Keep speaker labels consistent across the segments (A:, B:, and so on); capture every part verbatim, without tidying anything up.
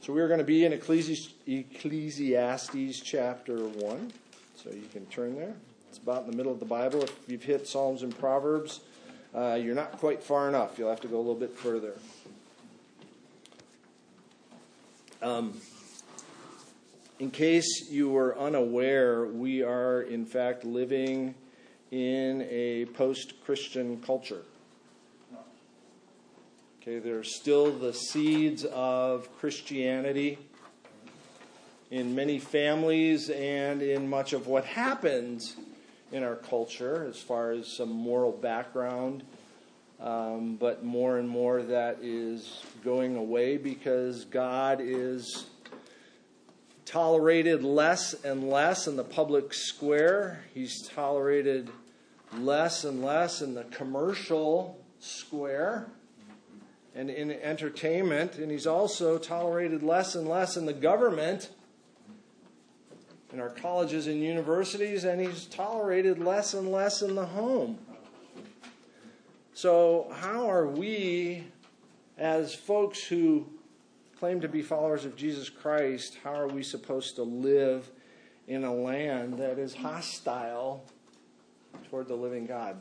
A: So we're going to be in Ecclesi- Ecclesiastes chapter one. So you can turn there. It's about in the middle of the Bible. If you've hit Psalms and Proverbs, uh, you're not quite far enough. You'll have to go a little bit further. Um, in case you were unaware, we are in fact living in a post-Christian culture. Okay, there's still the seeds of Christianity in many families and in much of what happens in our culture as far as some moral background. Um, but more and more that is going away because God is tolerated less and less in the public square. He's tolerated less and less in the commercial square and in entertainment. And he's also tolerated less and less in the government, in our colleges and universities, and he's tolerated less and less in the home. So how are we, as folks who claim to be followers of Jesus Christ, how are we supposed to live in a land that is hostile toward the living God?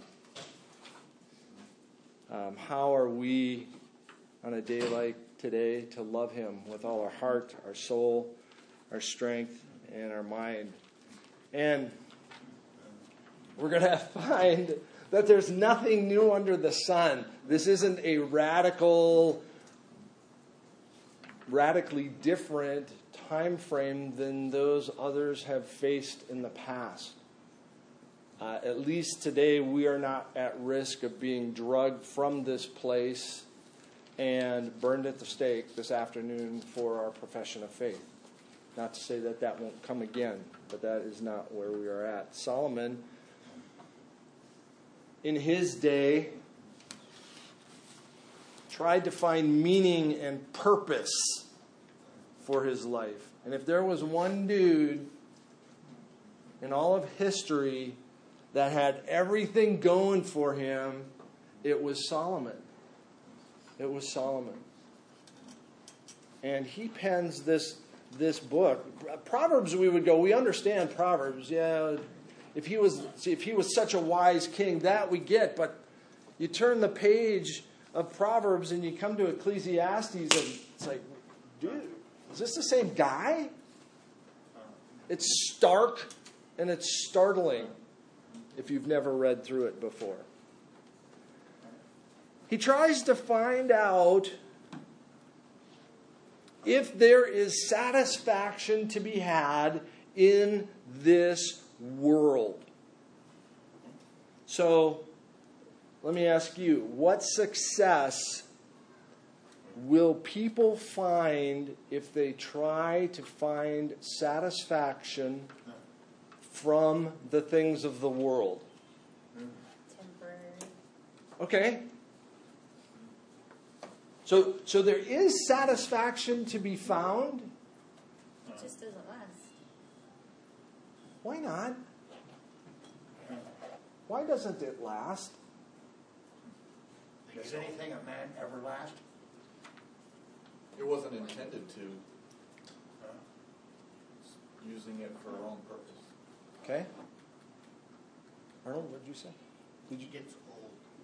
A: Um, how are we, on a day like today, to love Him with all our heart, our soul, our strength, and our mind? And we're going to find that there's nothing new under the sun. This isn't a radical, radically different time frame than those others have faced in the past. Uh, at least today, we are not at risk of being drugged from this place and burned at the stake this afternoon for our profession of faith. Not to say that that won't come again, but that is not where we are at. Solomon, in his day, tried to find meaning and purpose for his life. And if there was one dude in all of history that had everything going for him, it was Solomon. It was Solomon. And he pens this this book. Proverbs, we would go, we understand Proverbs. Yeah, if he was if he was such a wise king, that we get. But you turn the page of Proverbs and you come to Ecclesiastes and it's like, dude, is this the same guy? It's stark and it's startling if you've never read through it before. He tries to find out if there is satisfaction to be had in this world. So, let me ask you, what success will people find if they try to find satisfaction from the things of the world?
B: Temporary.
A: Okay. So, so there is satisfaction to be found.
B: It just doesn't last.
A: Why not? Why doesn't it last?
C: Does anything of man ever last?
D: It wasn't intended to. Using it for a wrong purpose.
A: Okay. Arnold, what did you say? Did you
C: It gets old.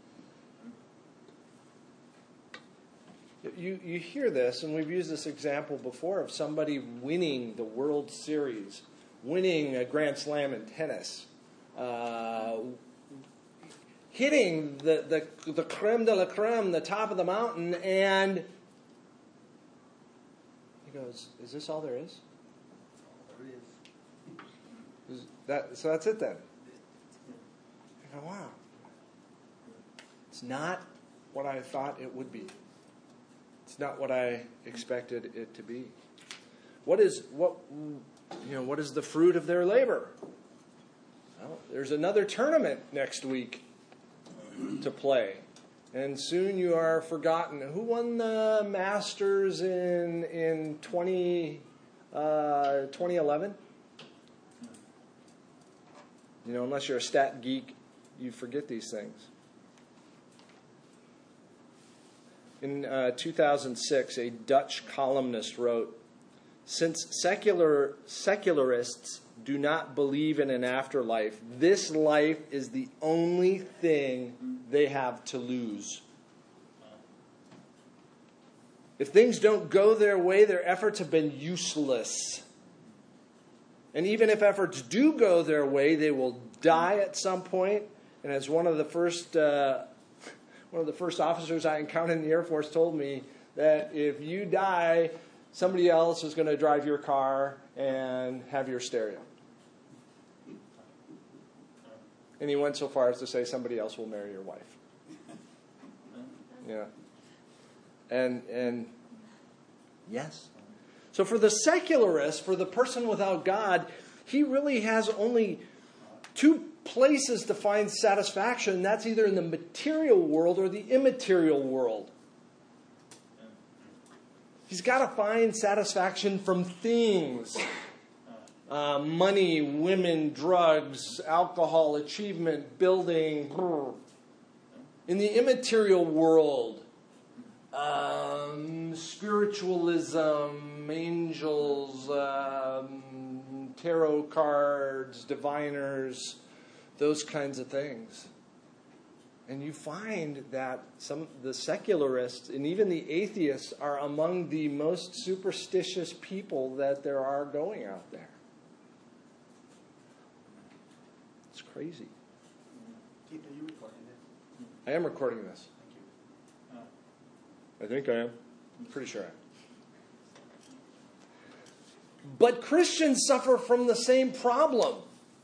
A: You you hear this, and we've used this example before of somebody winning the World Series, winning a Grand Slam in tennis, uh, hitting the, the the creme de la creme, the top of the mountain, and he goes, "Is this all there is?"
C: There is.
A: Is that so? That's it then. I go, wow. It's not what I thought it would be. It's not what I expected it to be. What is what you know? What is the fruit of their labor? Well, there's another tournament next week to play, and soon you are forgotten. Who won the Masters in in twenty eleven? You know, unless you're a stat geek, you forget these things. In uh, two thousand six, a Dutch columnist wrote, Since secular secularists do not believe in an afterlife, this life is the only thing they have to lose. If things don't go their way, their efforts have been useless. And even if efforts do go their way, they will die at some point. And as one of the first uh, one of the first officers I encountered in the Air Force told me, that if you die, somebody else is going to drive your car and have your stereo. And he went so far as to say somebody else will marry your wife. Yeah. And and yes. So for the secularist, for the person without God, he really has only two places to find satisfaction, and that's either in the material world or the immaterial world. He's got to find satisfaction from things. Uh, money, women, drugs, alcohol, achievement, building. In the immaterial world, um, spiritualism, angels, um, tarot cards, diviners, those kinds of things. And you find that some the secularists and even the atheists are among the most superstitious people that there are going out there. It's crazy.
C: Keith, are you recording this?
A: I am recording this.
C: Thank you.
A: I think I am. I'm pretty sure I am. But Christians suffer from the same problem.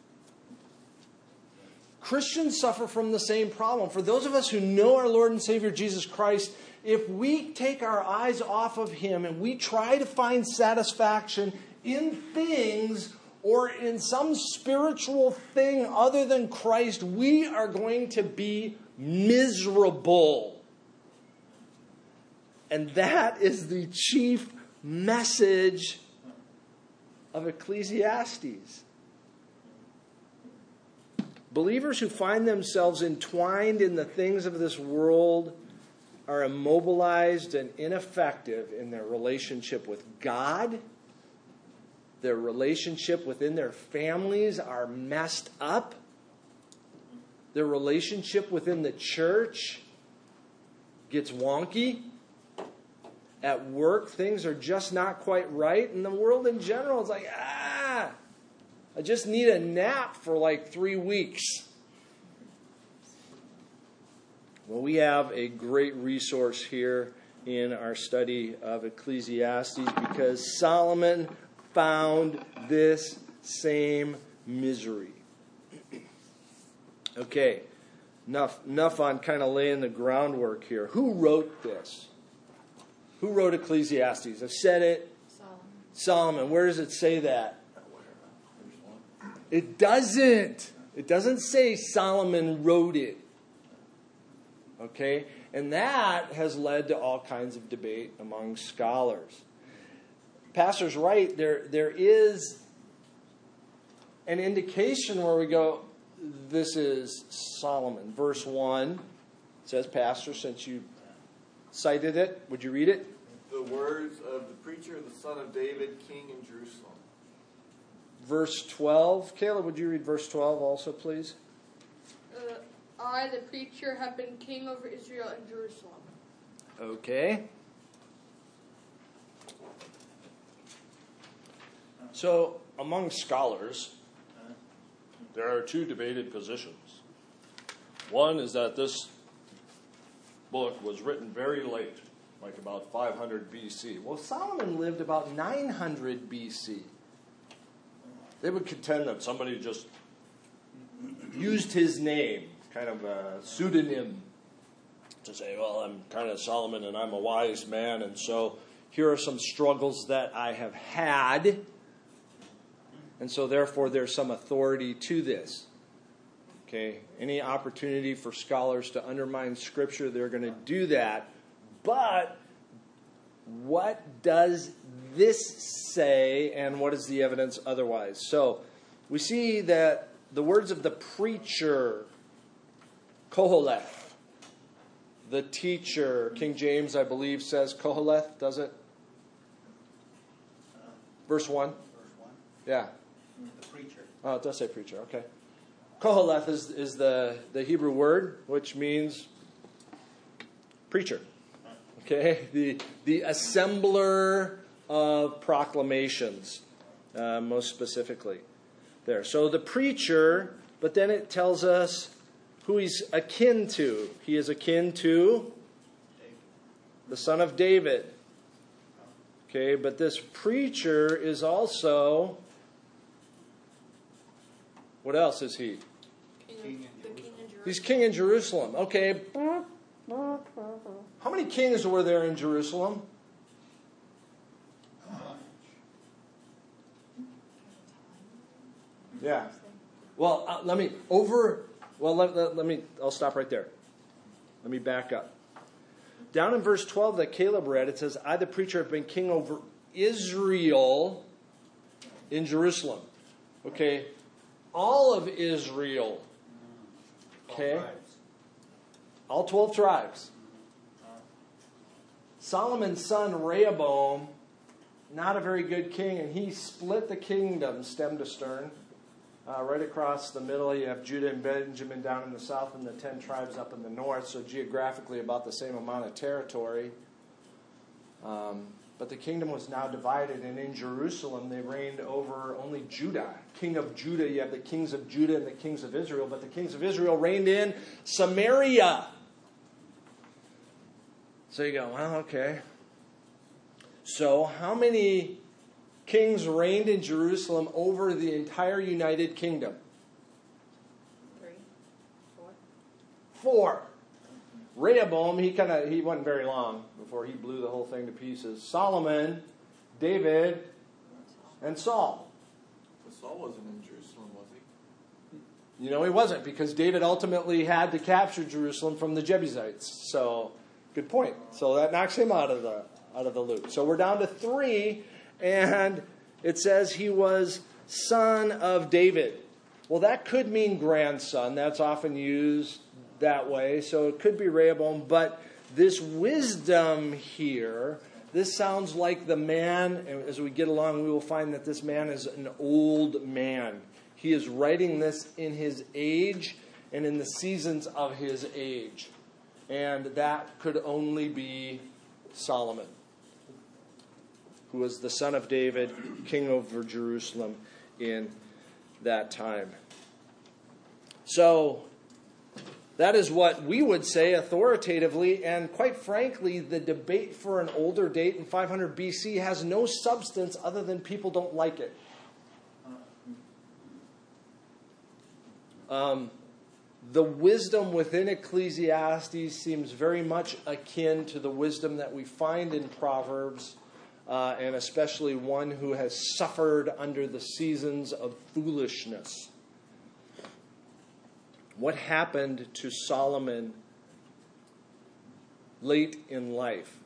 A: Christians suffer from the same problem. For those of us who know our Lord and Savior Jesus Christ, if we take our eyes off of Him and we try to find satisfaction in things or in some spiritual thing other than Christ, we are going to be miserable. And that is the chief message of Ecclesiastes. Believers who find themselves entwined in the things of this world are immobilized and ineffective in their relationship with God. Their relationship within their families are messed up. Their relationship within the church gets wonky. At work, things are just not quite right. And the world in general is like, ah, I just need a nap for like three weeks. Well, we have a great resource here in our study of Ecclesiastes because Solomon found this same misery. Okay, enough, enough on kind of laying the groundwork here. Who wrote this? Who wrote Ecclesiastes? I've said it.
B: Solomon.
A: Solomon. Where does it say that? It doesn't. It doesn't say Solomon wrote it. Okay? And that has led to all kinds of debate among scholars. Pastor's right. There, there is an indication where we go, this is Solomon. Verse one says, Pastor, since you cited it, would you read it?
D: The words of the preacher, the son of David, king in Jerusalem.
A: Verse twelve. Caleb, would you read verse twelve also, please?
E: Uh, I, the preacher, have been king over Israel and Jerusalem.
A: Okay. So, among scholars, there are two debated positions. One is that this book was written very late, like about five hundred B C. Well, Solomon lived about nine hundred B C. They would contend that somebody just used his name, kind of a pseudonym, to say, well, I'm kind of Solomon and I'm a wise man, and so here are some struggles that I have had, and so therefore there's some authority to this. Okay, any opportunity for scholars to undermine Scripture, they're going to do that. But what does this say, and what is the evidence otherwise? So we see that the words of the preacher, Koheleth, the teacher, King James, I believe, says Koheleth, does it? Verse one.
C: Verse one.
A: Yeah.
C: The preacher.
A: Oh, it does say preacher. Okay. Koheleth is, is the, the Hebrew word, which means preacher. Okay? The, the assembler of proclamations, uh, most specifically there. So the preacher, but then it tells us who he's akin to. He is akin to the son of David. Okay, but this preacher is also, what else is he?
E: King of, the king of Jerusalem.
A: He's king in Jerusalem. Okay. How many kings were there in Jerusalem? Yeah. Well, uh, let me, over, well, let, let, let me, I'll stop right there. Let me back up. Down in verse twelve that Caleb read, it says, I, the preacher, have been king over Israel in Jerusalem. Okay. All of Israel. Okay. All twelve tribes. Solomon's son Rehoboam, not a very good king, and he split the kingdom stem to stern. Uh, right across the middle, you have Judah and Benjamin down in the south and the ten tribes up in the north, so geographically about the same amount of territory. Um, but the kingdom was now divided, and in Jerusalem they reigned over only Judah. King of Judah, you have the kings of Judah and the kings of Israel, but the kings of Israel reigned in Samaria. So you go, well, okay. So how many kings reigned in Jerusalem over the entire United Kingdom?
B: Three, four.
A: Four. Rehoboam, he kind of he wasn't very long before he blew the whole thing to pieces. Solomon, David, and Saul.
D: But Saul wasn't in Jerusalem, was he?
A: You know, he wasn't, because David ultimately had to capture Jerusalem from the Jebusites. So, good point. So that knocks him out of the out of the loop. So we're down to three, and it says he was son of David. Well, that could mean grandson. That's often used that way. So it could be Rehoboam. But this wisdom here, this sounds like the man, and as we get along, we will find that this man is an old man. He is writing this in his age and in the seasons of his age. And that could only be Solomon, who was the son of David, king over Jerusalem in that time. So that is what we would say authoritatively, and quite frankly, the debate for an older date in five hundred B C has no substance other than people don't like it. Um, the wisdom within Ecclesiastes seems very much akin to the wisdom that we find in Proverbs, uh, and especially one who has suffered under the seasons of foolishness. What happened to Solomon late in life?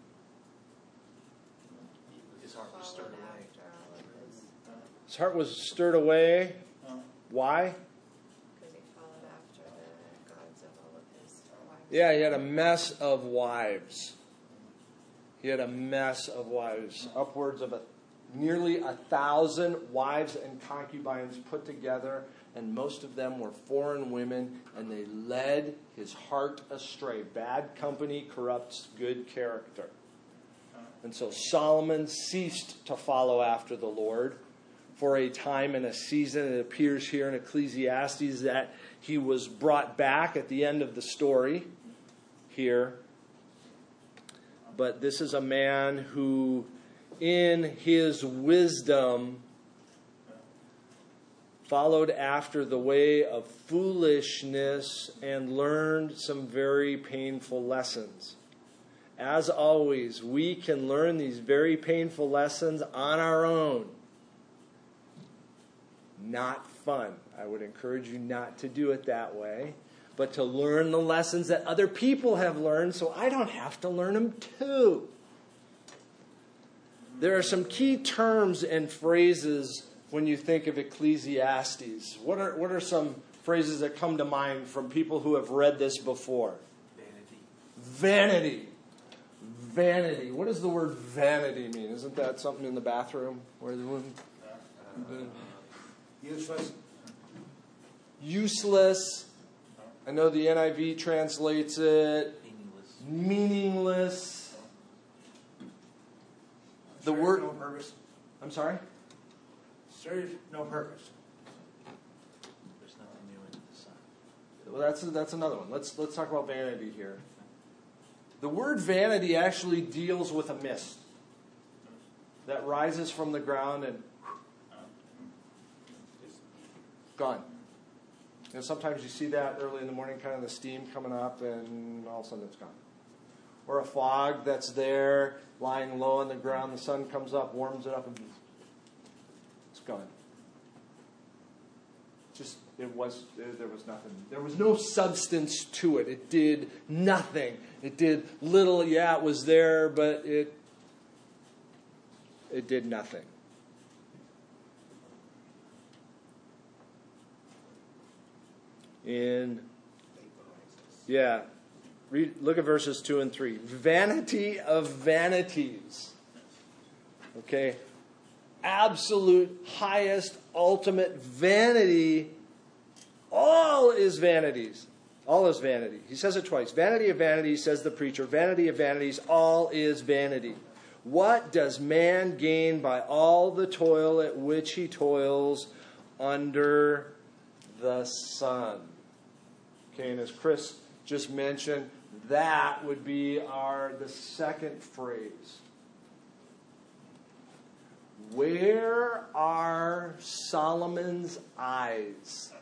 C: His heart was stirred
B: Followed
C: away.
B: after all of this.
A: His heart was stirred away. Why?
B: Because he followed after the gods of all of his wives.
A: Yeah, he had a mess of wives. He had a mess of wives. Upwards of a, nearly a thousand wives and concubines put together, and most of them were foreign women, and they led his heart astray. Bad company corrupts good character. And so Solomon ceased to follow after the Lord for a time and a season. It appears here in Ecclesiastes that he was brought back at the end of the story here. But this is a man who, in his wisdom, followed after the way of foolishness and learned some very painful lessons. As always, we can learn these very painful lessons on our own. Not fun. I would encourage you not to do it that way, but to learn the lessons that other people have learned so I don't have to learn them too. There are some key terms and phrases when you think of Ecclesiastes. What are what are some phrases that come to mind from people who have read this before?
C: Vanity.
A: Vanity. vanity. What does the word vanity mean? Isn't that something in the bathroom where the woman?
C: Useless.
A: Useless. I know the N I V translates it
C: Meaningless.
A: meaningless. The
C: Serves
A: word.
C: no purpose.
A: I'm sorry?
C: Serves no purpose.
D: There's nothing new under the sun.
A: Well, that's that's another one. Let's let's talk about vanity here. The word vanity actually deals with a mist that rises from the ground and gone. You know, sometimes you see that early in the morning, kind of the steam coming up, and all of a sudden it's gone. Or a fog that's there, lying low on the ground. The sun comes up, warms it up, and it's gone. Just it was there was nothing. There was no substance to it. It did nothing. It did little. Yeah, it was there, but it it did nothing. In yeah, read. Look at verses two and three. Vanity of vanities. Okay, absolute, highest, ultimate vanity. All is vanities. All is vanity. He says it twice. Vanity of vanities, says the preacher. Vanity of vanities, all is vanity. What does man gain by all the toil at which he toils under the sun? Okay, and as Chris just mentioned, that would be our the second phrase. Where are Solomon's eyes?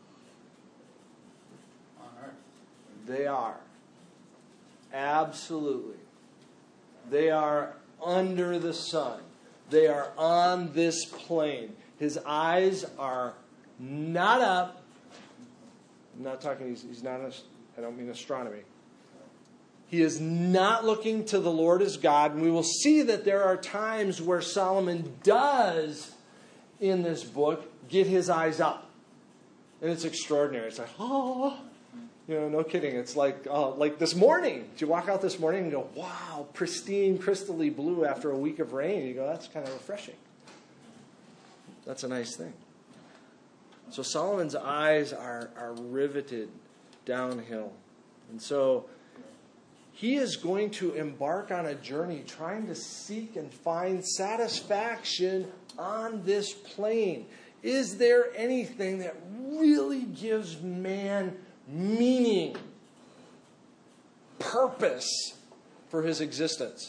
C: On earth.
A: They are. Absolutely. They are under the sun. They are on this plane. His eyes are not up. I'm not talking, he's, he's not, I don't mean astronomy. He is not looking to the Lord as God. And we will see that there are times where Solomon does, in this book, get his eyes up. And it's extraordinary. It's like, oh, you know, no kidding. It's like, oh, like this morning. Did you walk out this morning and go, wow, pristine, crystally blue after a week of rain? You go, that's kind of refreshing. That's a nice thing. So Solomon's eyes are, are riveted downhill. And so he is going to embark on a journey trying to seek and find satisfaction on this plane. Is there anything that really gives man meaning, purpose for his existence?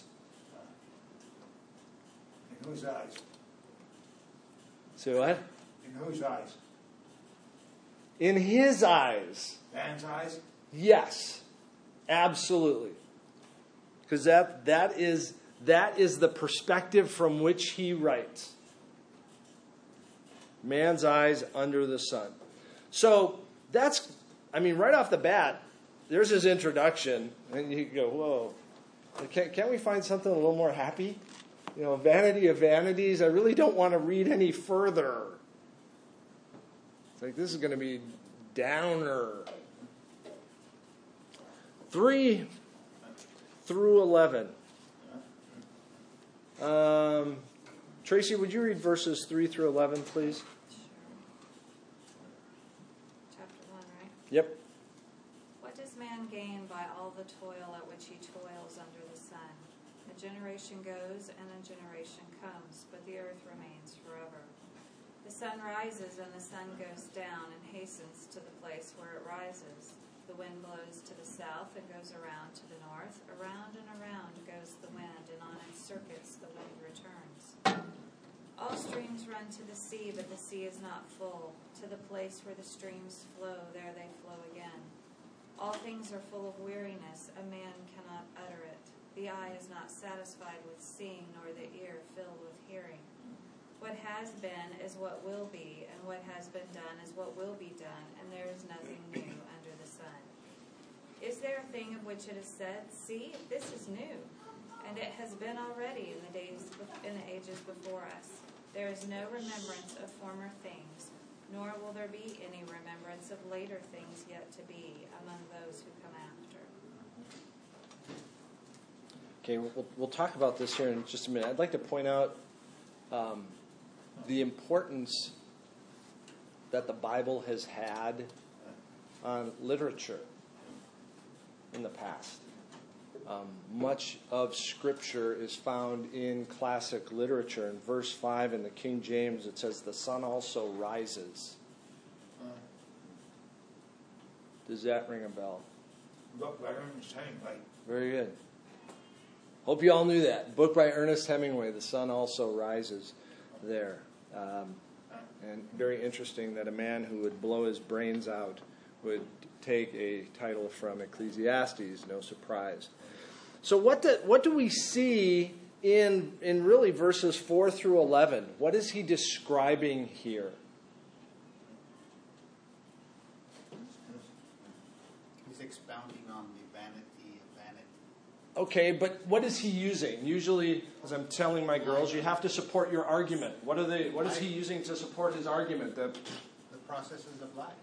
C: In whose eyes?
A: Say what?
C: In whose eyes?
A: In his eyes.
C: Man's eyes?
A: Yes. Absolutely. Because that that is that is the perspective from which he writes. Man's eyes under the sun. So that's, I mean, right off the bat, there's his introduction, and you go, whoa, can't, can't we find something a little more happy? You know, vanity of vanities, I really don't want to read any further. It's like, this is going to be downer. Three through eleven. Um, Tracy, would you read verses three through eleven, please?
B: Chapter one, right?
A: Yep.
B: What does man gain by all the toil at which he toils under the sun? A generation goes and a generation comes, but the earth remains forever. The sun rises and the sun goes down and hastens to the place where it rises. The wind blows to the south and goes around to the north. Around and around goes the wind, and on its circuits the wind returns. All streams run to the sea, but the sea is not full. To the place where the streams flow, there they flow again. All things are full of weariness. A man cannot utter it. The eye is not satisfied with seeing, nor the ear filled with hearing. What has been is what will be, and what has been done is what will be done, and there is nothing new under the sun. Is there a thing of which it is said, see, this is new, and it has been already in the days, in the ages before us. There is no remembrance of former things, nor will there be any remembrance of later things yet to be among those who come after.
A: Okay, we'll, we'll talk about this here in just a minute. I'd like to point out um, the importance that the Bible has had on literature in the past. Um, much of Scripture is found in classic literature. In verse five in the King James, it says, "The sun also rises." Does that ring a bell?
C: Book by Ernest Hemingway.
A: Very good. Hope you all knew that. Book by Ernest Hemingway, "The Sun Also Rises," there. Um, and very interesting that a man who would blow his brains out would take a title from Ecclesiastes, no surprise. So what do, what do we see in, in really verses four through eleven? What is he describing here?
F: He's expounding on the vanity of vanity.
A: Okay, but what is he using? Usually, as I'm telling my girls, you have to support your argument. What are they? What is he using to support his argument? The,
F: The processes of life.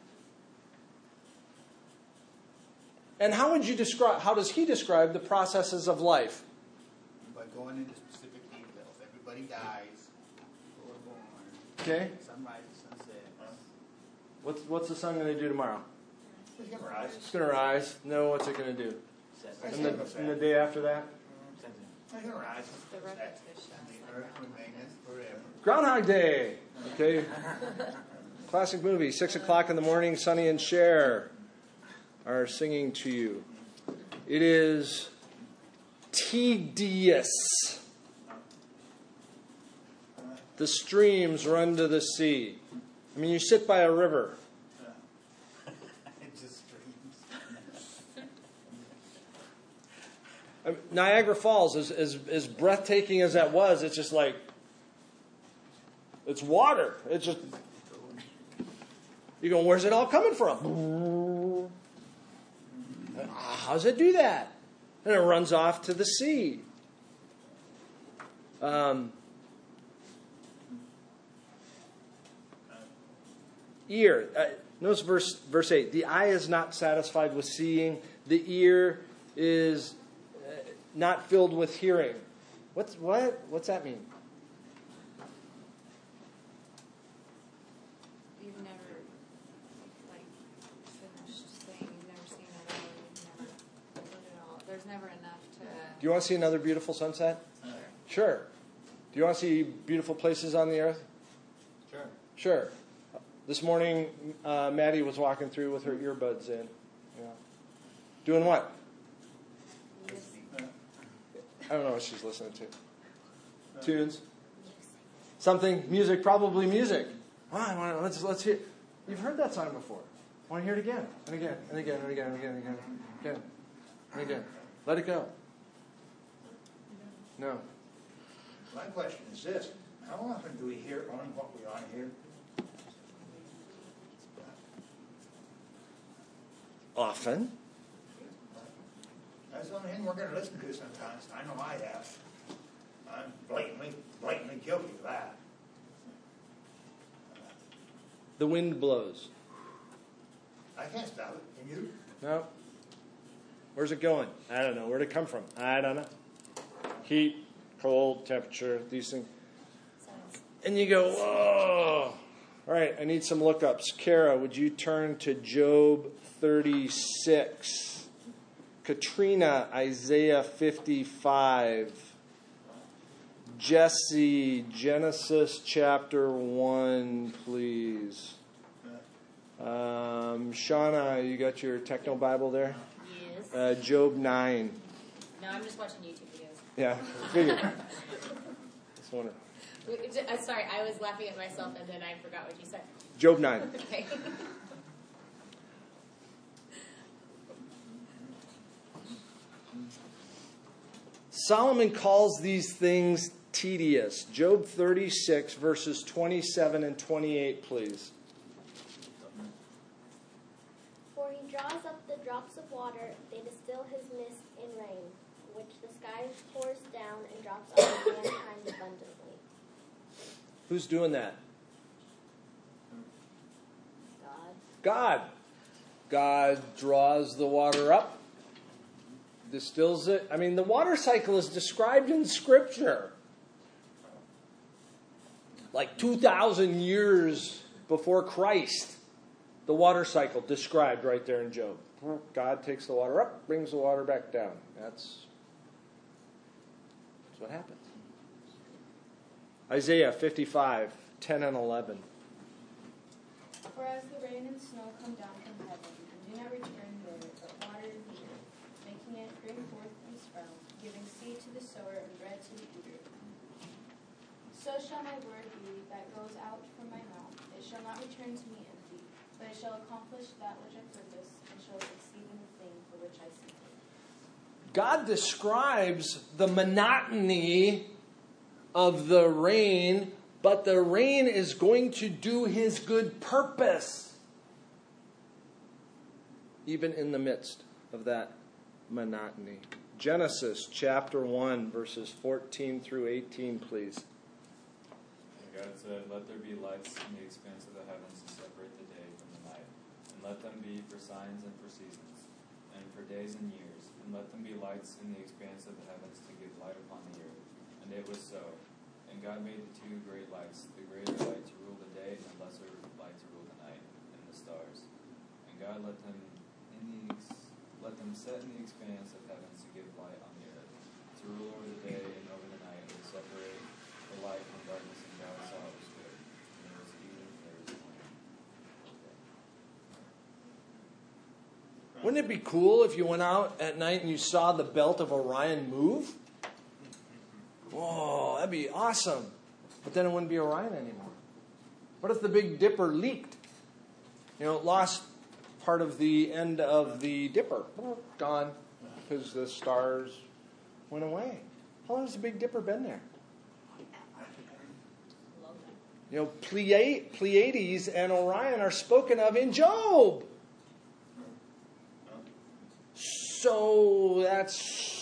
A: and how would you describe? How does he describe the processes of life?
F: By going into specific details. Everybody dies. People are born.
A: Okay.
F: Sun rises, sun sets.
A: What's what's the sun going to do tomorrow?
C: He's going to rise.
A: It's going to rise. No, what's it going to do?
C: That's
A: And the,
C: what
A: and the day after that?
C: He's going to rise.
B: The repetition.
F: And the earth remaineth forever.
A: Groundhog Day. Okay. Classic movie. Six o'clock in the morning. Sonny and Cher are singing to you. It is tedious. The streams run to the sea. I mean, you sit by a river.
F: It just streams.
A: I mean, Niagara Falls, as, as, as breathtaking as that was, it's just like, it's water. It's just, you go, where's it all coming from? How does it do that? And it runs off to the sea. Um, ear. Uh, notice verse verse eight. The eye is not satisfied with seeing. The ear is uh, not filled with hearing. What's what? What's that mean?
B: You've never, like, finished saying you've never seen it all, you've never put it all. There's never enough to...
A: Do you want to see another beautiful sunset? Sure. Do you want to see beautiful places on the earth?
F: Sure.
A: Sure. This morning, uh, Maddie was walking through with her earbuds in. Yeah. Doing what? I don't know what she's listening to. Tunes? Something? Music? Probably music. All right, well, let's, let's hear. You've heard that song before. I want to hear it again, and again, and again, and again, and again, and again, again, and again. Let it go. No.
C: My question is this. How often do we hear on what we on here?
A: Often.
C: That's the only thing we're going to listen to sometimes. I know I have. I'm blatantly, blatantly guilty of that.
A: The wind blows.
C: I can't stop it. Can you?
A: No. Where's it going? I don't know. Where'd it come from? I don't know. Heat, cold, temperature, these things. And you go, whoa. All right, I need some lookups. Kara, would you turn to Job thirty-six? Katrina, Isaiah fifty-five. Jesse, Genesis chapter one, please. Um, Shauna, you got your Techno Bible there?
G: Yes.
A: Uh, Job nine.
G: No, I'm just watching YouTube videos.
A: Yeah, figured. Just wonder.
G: I'm sorry, I was laughing at myself and then I forgot what you said.
A: Job nine.
G: Okay.
A: Solomon calls these things tedious. Job thirty-six, verses twenty-seven and twenty-eight, please.
H: For he draws up the drops of water, they distill his mist in rain, which the sky pours down and drops on mankind abundantly.
A: Who's doing that?
H: God.
A: God. God draws the water up distills it. I mean, the water cycle is described in Scripture. Like two thousand years before Christ, the water cycle described right there in Job. God takes the water up, brings the water back down. That's, that's what happens. Isaiah fifty-five, ten and eleven.
I: For as the rain and snow come down from heaven, and do not return there, but water the earth, making it bring forth and sprout, giving seed to the sower and bread to the eater, so shall my word be that goes out from my mouth. It shall not return to me empty, but it shall accomplish that which I purpose, and shall succeed in the thing for which I sent it.
A: God describes the monotony of the rain, but the rain is going to do his good purpose, even in the midst of that monotony. Genesis chapter one, verses fourteen through eighteen, please.
J: And God said, "Let there be lights in the expanse of the heavens to separate the day from the night, and let them be for signs and for seasons, and for days and years, and let them be lights in the expanse of the heavens to give light upon the earth." And it was so. And God made the two great lights, the greater light to rule the day, and the lesser light to rule the night, and the stars. And God let them in the ex- let them set in the expanse of heavens to give light on the earth, to rule over the day and over the night, and to separate the light from darkness. And God saw it was good. And it was evening, and there was morning.
A: Wouldn't it be cool if you went out at night and you saw the belt of Orion move? Whoa, that'd be awesome. But then it wouldn't be Orion anymore. What if the Big Dipper leaked? You know, it lost part of the end of the Dipper. Gone. Because the stars went away. How long has the Big Dipper been there? You know, Pleiades and Orion are spoken of in Job. So that's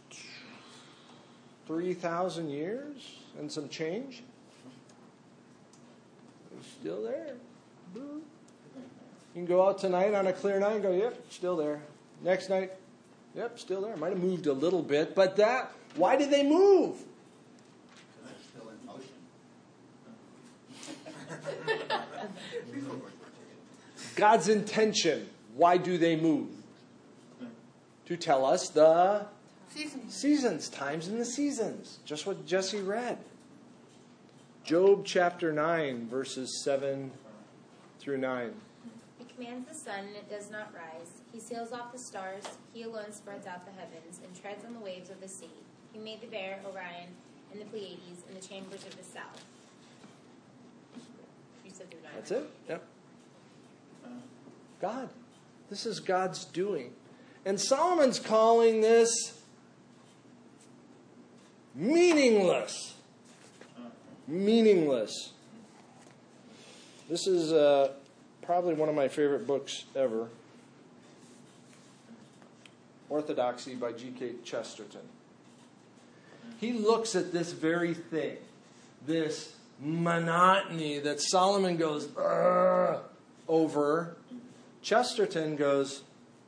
A: three thousand years and some change. It's still there. You can go out tonight on a clear night and go, yep, still there. Next night, yep, still there. Might have moved a little bit, but that, why did they move?
F: Because they're still in motion.
A: God's intention, why do they move? To tell us the
E: Seasons.
A: Seasons, times in the seasons. Just what Jesse read. Job chapter nine, verses seven through nine.
G: He commands the sun, and it does not rise. He seals off the stars. He alone spreads out the heavens and treads on the waves of the sea. He made the bear, Orion, and the Pleiades, and the chambers of the south. You said through nine.
A: That's it? Yep. God. This is God's doing. And Solomon's calling this meaningless. Meaningless. This is uh, probably one of my favorite books ever. Orthodoxy by G K Chesterton. He looks at this very thing, this monotony that Solomon goes over. Chesterton goes,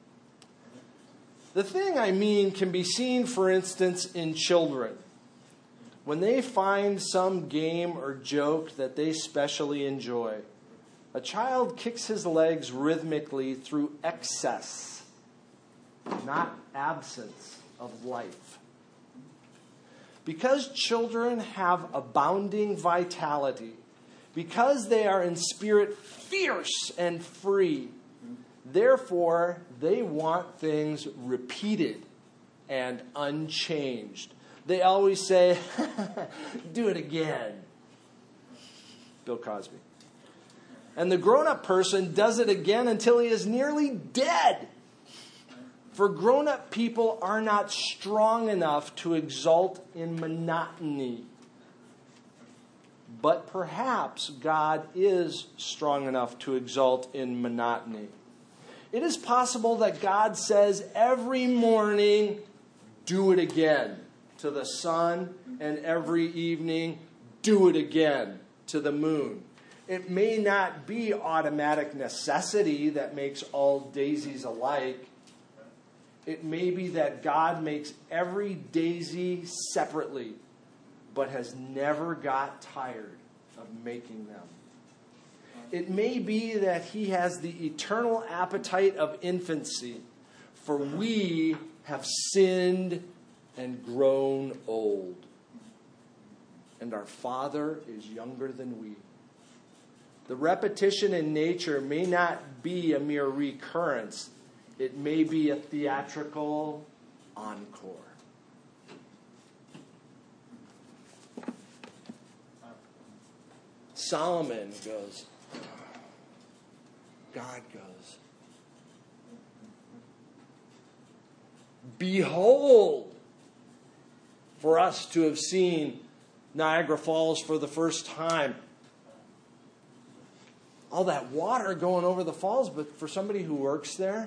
A: the thing I mean can be seen, for instance, in children. When they find some game or joke that they specially enjoy, a child kicks his legs rhythmically through excess, not absence of life. Because children have abounding vitality, because they are in spirit fierce and free, therefore they want things repeated and unchanged. They always say, do it again. Bill Cosby. And the grown-up person does it again until he is nearly dead. For grown-up people are not strong enough to exult in monotony. But perhaps God is strong enough to exult in monotony. It is possible that God says every morning, do it again to the sun, and every evening, do it again to the moon. It may not be automatic necessity that makes all daisies alike. It may be that God makes every daisy separately, but has never got tired of making them. It may be that he has the eternal appetite of infancy, for we have sinned and grown old. And our Father is younger than we. The repetition in nature may not be a mere recurrence. It may be a theatrical encore. Solomon goes, God goes, behold, for us to have seen Niagara Falls for the first time. All that water going over the falls, but for somebody who works there,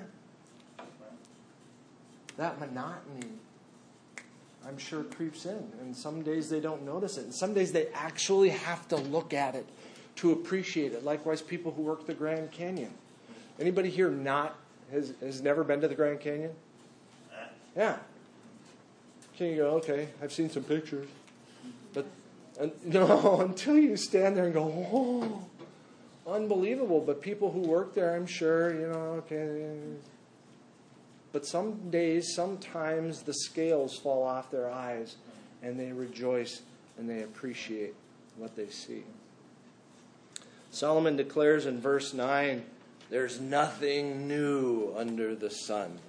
A: that monotony, I'm sure, creeps in. And some days they don't notice it. And some days they actually have to look at it to appreciate it. Likewise, people who work the Grand Canyon. Anybody here not has, has never been to the Grand Canyon? Yeah. Can you go, okay, I've seen some pictures. But uh, no, until you stand there and go, oh, unbelievable. But people who work there, I'm sure, you know, okay. But some days, sometimes the scales fall off their eyes and they rejoice and they appreciate what they see. Solomon declares in verse nine, there's nothing new under the sun.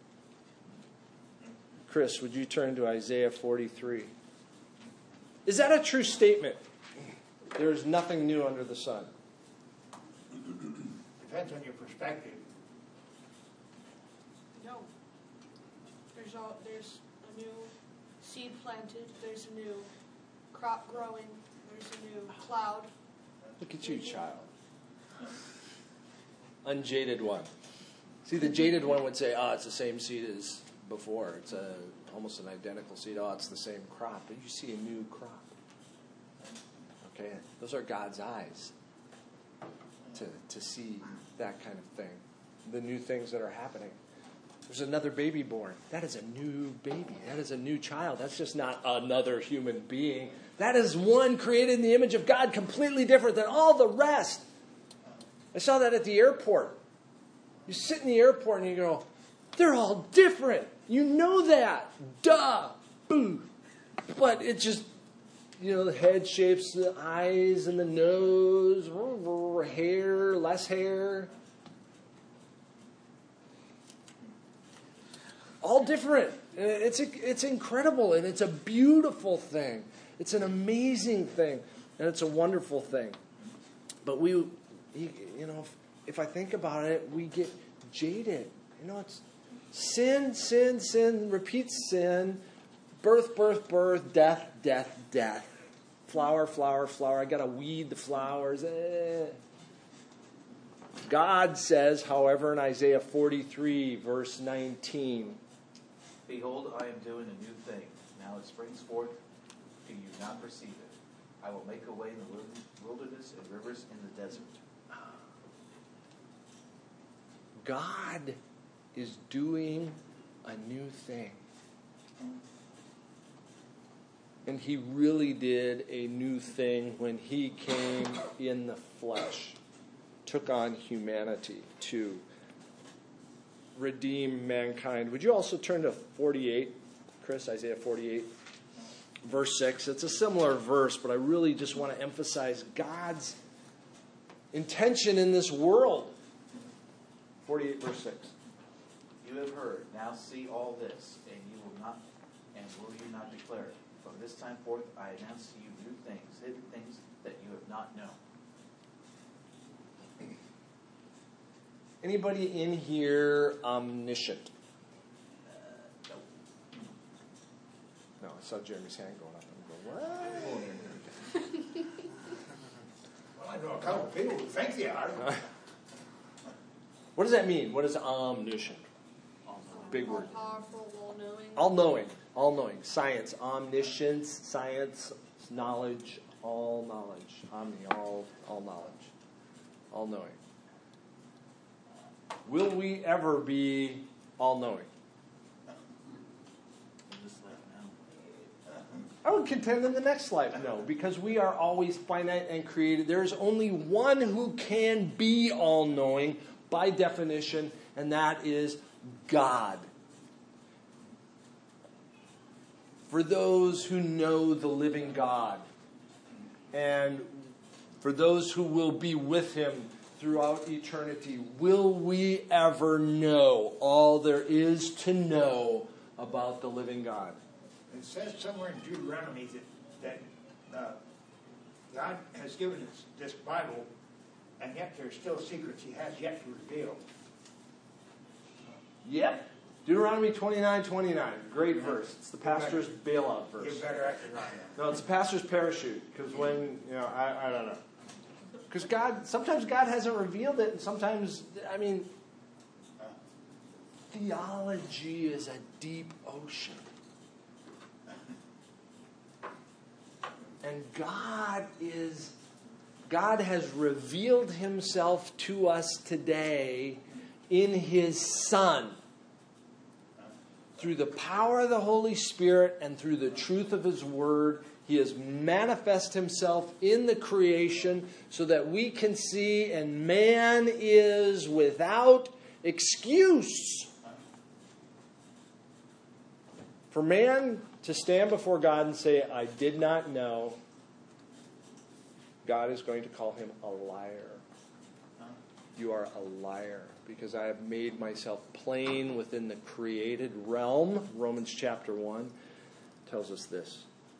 A: Chris, would you turn to Isaiah forty-three? Is that a true statement? There's nothing new under the sun.
C: Depends on your perspective.
E: No. There's all, there's a new seed planted. There's a new crop growing. There's a new cloud.
A: Look at you, child. Unjaded one. See, the jaded one would say, oh, it's the same seed as before. It's a, almost an identical seed. Oh, it's the same crop. But you see a new crop. Okay? Those are God's eyes to, to see that kind of thing. The new things that are happening. There's another baby born. That is a new baby. That is a new child. That's just not another human being. That is one created in the image of God, completely different than all the rest. I saw that at the airport. You sit in the airport and you go, they're all different. You know that. Duh. Boo. But it just, you know, the head shapes, the eyes and the nose, hair, less hair. All different. It's a, it's incredible, and it's a beautiful thing. It's an amazing thing, and it's a wonderful thing. But we, you know, if, if I think about it, we get jaded. You know, it's sin, sin, sin, repeats sin, birth, birth, birth, death, death, death. Flower, flower, flower. I got to weed the flowers. Eh. God says, however, in Isaiah forty-three, verse nineteen,
F: behold, I am doing a new thing. Now it springs forth. Do you not perceive it? I will make a way in the wilderness and rivers in the desert.
A: God is doing a new thing. And he really did a new thing when he came in the flesh, took on humanity to redeem mankind. Would you also turn to forty-eight, Chris, Isaiah forty-eight, verse six? It's a similar verse, but I really just want to emphasize God's intention in this world. forty-eight, verse six.
F: You have heard, now see all this, and you will not, and will you not declare it? From this time forth I announce to you new things, hidden things that you have not known.
A: Anybody in here omniscient?
F: Uh, no.
A: No, I saw Jeremy's hand going up. I'm going, what?
C: Well, I know a couple of people who think they are.
A: What does that mean? What is omniscient? Big word.
E: All powerful, all-knowing.
A: All-knowing. All-knowing. Science. Omniscience. Science. Knowledge. All knowledge. Omni. All, all knowledge. All-knowing. Will we ever be all-knowing? would contend in the next life, no, because we are always finite and created. There is only one who can be all-knowing by definition, and that is God. For those who know the living God, and for those who will be with him throughout eternity, will we ever know all there is to know about the living God?
C: It says somewhere in Deuteronomy that, that uh, God has given us this Bible, and yet there's still secrets he has yet to reveal.
A: Yep. Deuteronomy twenty-nine twenty-nine. Great verse. It's the pastor's bailout verse.
C: You're better at it than I am.
A: No, it's the pastor's parachute. Because when, you know, I, I don't know. Because God, sometimes God hasn't revealed it, and sometimes, I mean, theology is a deep ocean. And God is, God has revealed himself to us today in his Son. Through the power of the Holy Spirit and through the truth of his word, he has manifested himself in the creation so that we can see, and man is without excuse. For man to stand before God and say, I did not know, God is going to call him a liar. You are a liar, because I have made myself plain within the created realm. Romans chapter one tells us this.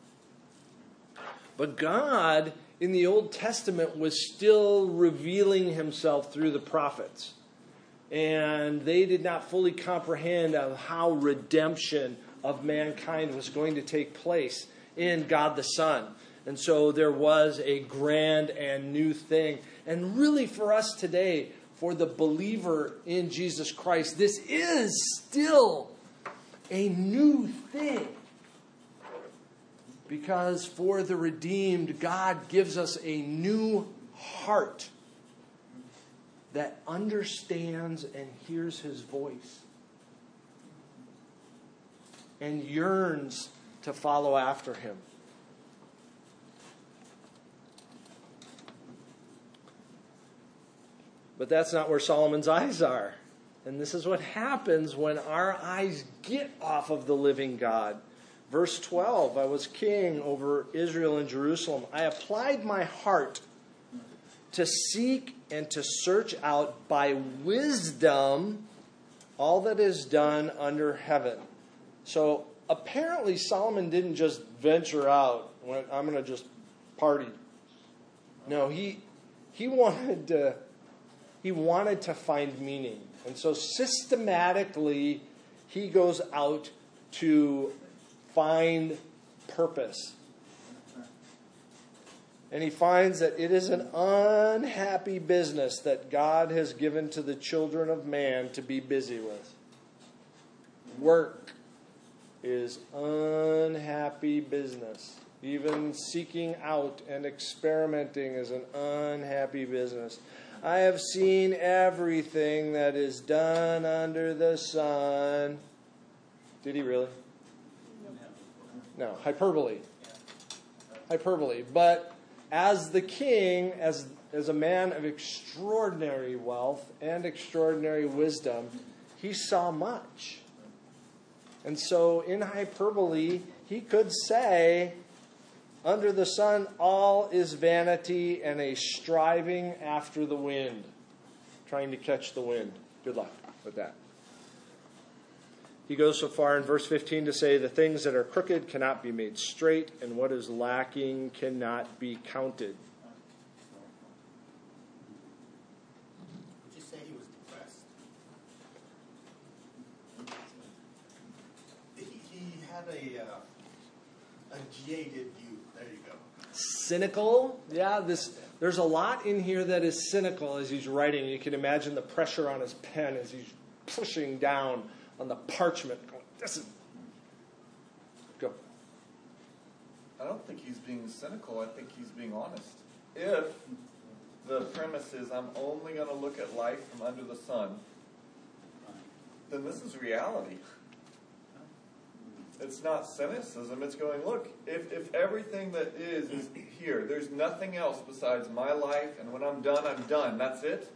A: But God, in the Old Testament, was still revealing himself through the prophets. And they did not fully comprehend of how redemption of mankind was going to take place in God the Son. And so there was a grand and new thing. And really for us today, for the believer in Jesus Christ, this is still a new thing. Because for the redeemed, God gives us a new heart that understands and hears his voice and yearns to follow after him. But that's not where Solomon's eyes are. And this is what happens when our eyes get off of the living God. Verse twelve, I was king over Israel and Jerusalem. I applied my heart to seek and to search out by wisdom all that is done under heaven. So apparently Solomon didn't just venture out, went, I'm going to just party. No, he he wanted to he wanted to find meaning. And so systematically he goes out to find purpose. And he finds that it is an unhappy business that God has given to the children of man to be busy with. Work is unhappy business. Even seeking out and experimenting is an unhappy business. I have seen everything that is done under the sun. Did he really? No, hyperbole. Hyperbole. But as the king, as, as a man of extraordinary wealth and extraordinary wisdom, he saw much. And so in hyperbole, he could say, under the sun all is vanity and a striving after the wind. Trying to catch the wind. Good luck with that. He goes so far in verse fifteen to say, the things that are crooked cannot be made straight, and what is lacking cannot be counted.
C: Would you say he was depressed?
K: He, he had a, uh, a jaded view. There you go.
A: Cynical. Yeah, this. There's a lot in here that is cynical as he's writing. You can imagine the pressure on his pen as he's pushing down on the parchment. This is... Go.
D: I don't think he's being cynical. I think he's being honest. If the premise is I'm only going to look at life from under the sun, then this is reality. it's not cynicism. It's going, look, if, if everything that is is here, there's nothing else besides my life, and when I'm done, I'm done. That's it.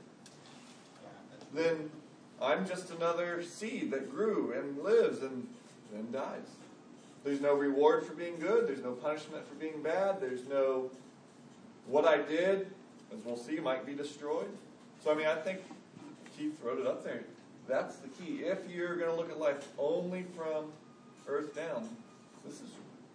D: Then I'm just another seed that grew and lives and then dies. There's no reward for being good. There's no punishment for being bad. There's no, what I did, as we'll see, might be destroyed. So, I mean, I think Keith wrote it up there. That's the key. If you're going to look at life only from earth down, this is,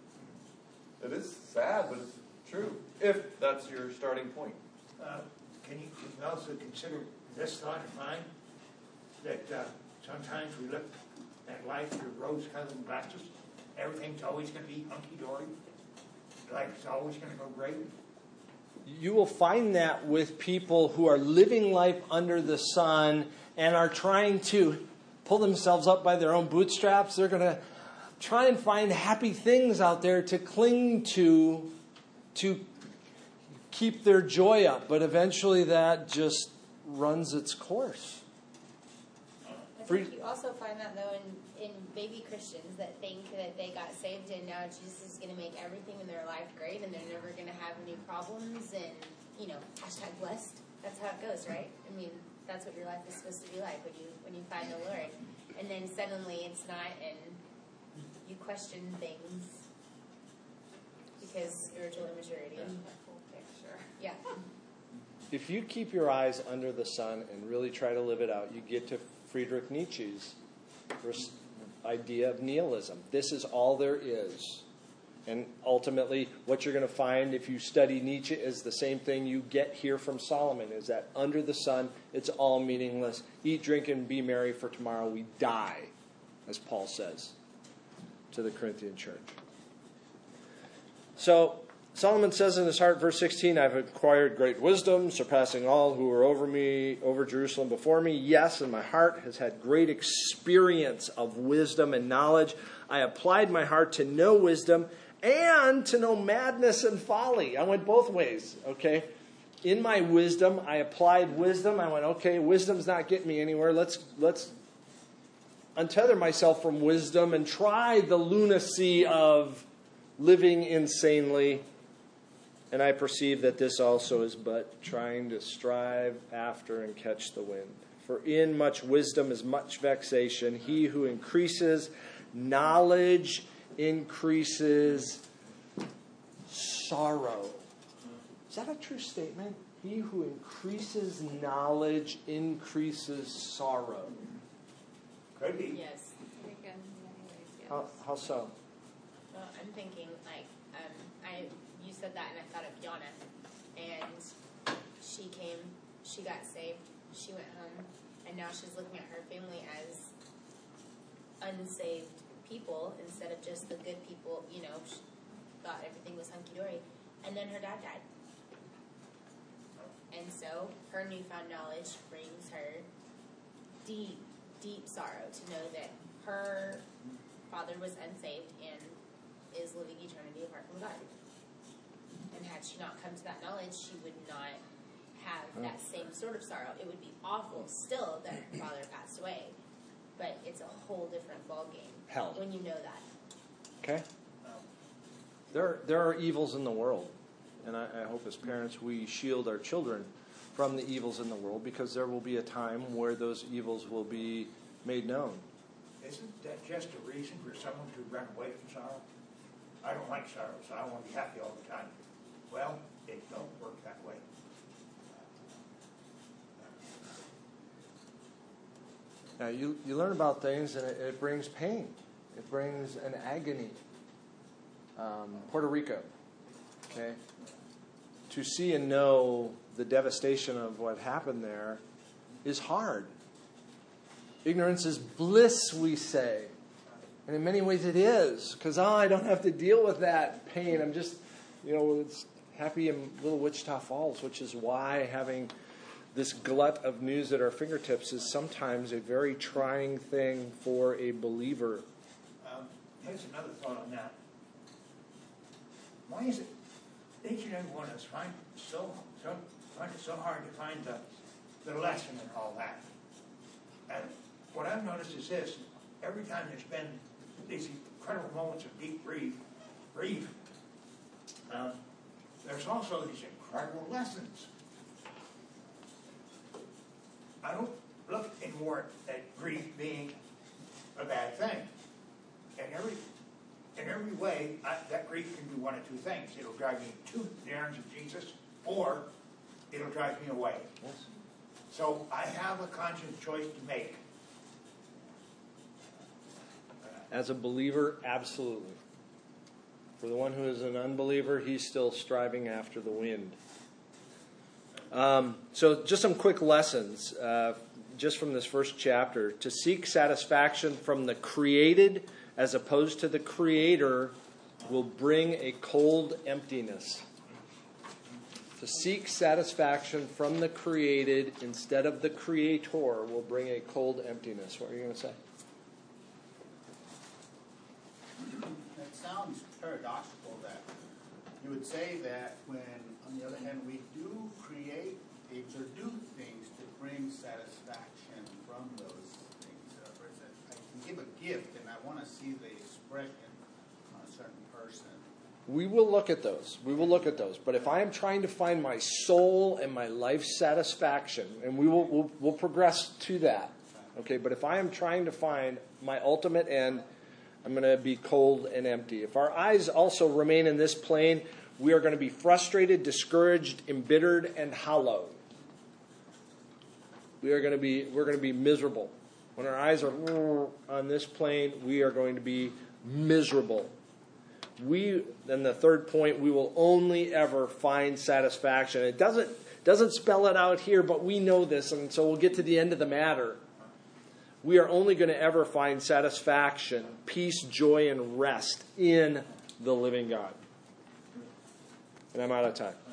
D: it is sad, but it's true. If that's your starting point.
C: Uh, can you, can you also consider this thought of mine? That uh, sometimes we look at life through rose-colored glasses. Everything's always going to be hunky-dory. Life's always going to go great.
A: You will find that with people who are living life under the sun and are trying to pull themselves up by their own bootstraps. They're going to try and find happy things out there to cling to, to keep their joy up. But eventually that just runs its course.
G: I think you also find that, though, in, in baby Christians that think that they got saved and now Jesus is going to make everything in their life great and they're never going to have any problems and, you know, hashtag blessed. That's how it goes, right? I mean, that's what your life is supposed to be like when you when you find the Lord. And then suddenly it's not, and you question things because spiritual immaturity. Yeah.
A: If you keep your eyes under the sun and really try to live it out, you get to Friedrich Nietzsche's idea of nihilism. This is all there is. And ultimately, what you're going to find if you study Nietzsche is the same thing you get here from Solomon, is that under the sun, it's all meaningless. Eat, drink, and be merry, for tomorrow we die, as Paul says to the Corinthian church. So, Solomon says in his heart, verse sixteen, I've acquired great wisdom, surpassing all who were over me, over Jerusalem before me. Yes, and my heart has had great experience of wisdom and knowledge. I applied my heart to know wisdom and to know madness and folly. I went both ways, okay? In my wisdom, I applied wisdom. I went, okay, wisdom's not getting me anywhere. Let's, let's untether myself from wisdom and try the lunacy of living insanely. And I perceive that this also is but trying to strive after and catch the wind. For in much wisdom is much vexation. He who increases knowledge increases sorrow. Is that a true statement? He who increases knowledge increases sorrow.
C: Could be.
G: Yes.
B: Again, anyways, yes.
A: How, how so?
G: Well, I'm thinking, like, um, I you said that, and I thought of Yana. And she came, she got saved, she went home, and now she's looking at her family as unsaved people instead of just the good people. You know, she thought everything was hunky-dory. And then her dad died. And so her newfound knowledge brings her deep, deep sorrow to know that her father was unsaved and is living eternity apart from God. And had she not come to that knowledge, she would not have that same sort of sorrow. It would be awful still that her father passed away, but it's a whole different ballgame
A: Hell.
G: when you know that.
A: Okay? There, there are evils in the world. And I, I hope as parents we shield our children from the evils in the world, because there will be a time where those evils will be made known.
C: Isn't that just a reason for someone to run away from sorrow? I don't like sorrow, so I want to be happy all the time. Well, it don't work that way.
A: Now, you, you learn about things, and it, it brings pain. It brings an agony. Um, Puerto Rico, okay? To see and know the devastation of what happened there is hard. Ignorance is bliss, we say. And in many ways it is, because, oh, I don't have to deal with that pain. I'm just, you know, it's happy in little Wichita Falls, which is why having this glut of news at our fingertips is sometimes a very trying thing for a believer.
C: Um, here's another thought on that. Why is it each and every one of us find so so find it so hard to find the the lesson in all that? And what I've noticed is this: every time there's been these incredible moments of deep grief, grief, uh, there's also these incredible lessons. I don't look anymore at grief being a bad thing. In every, in every way, I, that grief can do one of two things. It'll drive me to the arms of Jesus, or it'll drive me away.
A: Yes.
C: So I have a conscious choice to make.
A: As a believer, absolutely. For the one who is an unbeliever, he's still striving after the wind. Um, so just some quick lessons uh, just from this first chapter. To seek satisfaction from the created as opposed to the creator will bring a cold emptiness. To seek satisfaction from the created instead of the creator will bring a cold emptiness. What are you going to say?
K: It sounds paradoxical that you would say that when, on the other hand, we do create things or do things to bring satisfaction from those things. Uh, for instance, I can give a gift and I want to see the expression on a certain person.
A: We will look at those. We will look at those. But if I am trying to find my soul and my life satisfaction, and we will we'll, we'll progress to that, okay? But if I am trying to find my ultimate end, I'm going to be cold and empty. If our eyes also remain in this plane, we are going to be frustrated, discouraged, embittered, and hollow. We are going to be we're going to be miserable. When our eyes are on this plane, we are going to be miserable. We, then the third point, we will only ever find satisfaction. It doesn't doesn't spell it out here, but we know this, and so we'll get to the end of the matter. We are only going to ever find satisfaction, peace, joy, and rest in the living God. And I'm out of time.